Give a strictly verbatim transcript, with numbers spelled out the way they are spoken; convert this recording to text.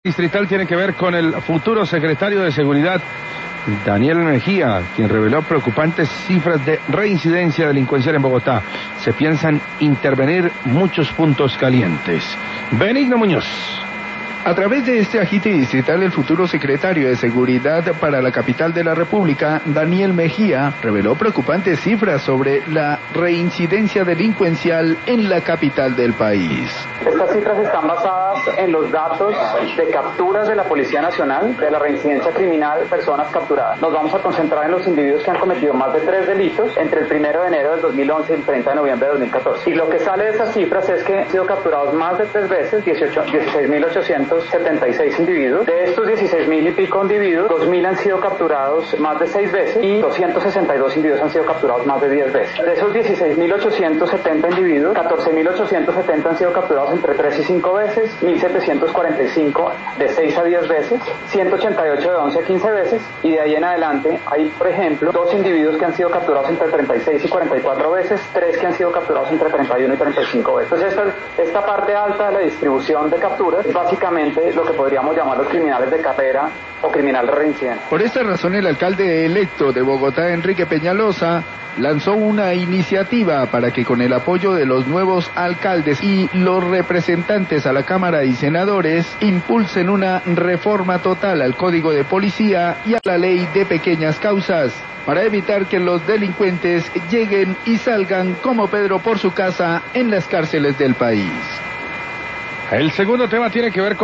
Distrital tiene que ver con el futuro secretario de Seguridad, Daniel Mejía, quien reveló preocupantes cifras de reincidencia delincuencial en Bogotá. Se piensan intervenir muchos puntos calientes. Benigno Muñoz. A través de este agite distrital, el futuro secretario de Seguridad para la capital de la República, Daniel Mejía, reveló preocupantes cifras sobre la reincidencia delincuencial en la capital del país. Estas cifras están basadas en los datos de capturas de la Policía Nacional, de la reincidencia criminal, personas capturadas. Nos vamos a concentrar en los individuos que han cometido más de tres delitos entre el primero de enero del dos mil once y el treinta de noviembre de dos mil catorce. Y lo que sale de esas cifras es que han sido capturados más de tres veces, dieciséis mil ochocientos setenta y seis individuos. De estos dieciséis mil y pico individuos, dos mil han sido capturados más de seis veces y doscientos sesenta y dos individuos han sido capturados más de diez veces. De esos dieciséis mil ochocientos setenta individuos, catorce mil ochocientos setenta han sido capturados entre tres y cinco veces, mil setecientos cuarenta y cinco de seis a diez veces, ciento ochenta y ocho de once a quince veces, y de ahí en adelante hay, por ejemplo, dos individuos que han sido capturados entre treinta y seis y cuarenta y cuatro veces, tres que han sido capturados entre treinta y uno y treinta y cinco veces. Entonces esta, esta parte alta de la distribución de capturas es básicamente lo que podríamos llamar los criminales de carrera o criminales reincidentes. Por esta razón, el alcalde electo de Bogotá, Enrique Peñalosa, lanzó una iniciativa para que con el apoyo de los nuevos alcaldes y los representantes a la Cámara y senadores impulsen una reforma total al Código de Policía y a la Ley de Pequeñas Causas, para evitar que los delincuentes lleguen y salgan como Pedro por su casa en las cárceles del país. El segundo tema tiene que ver con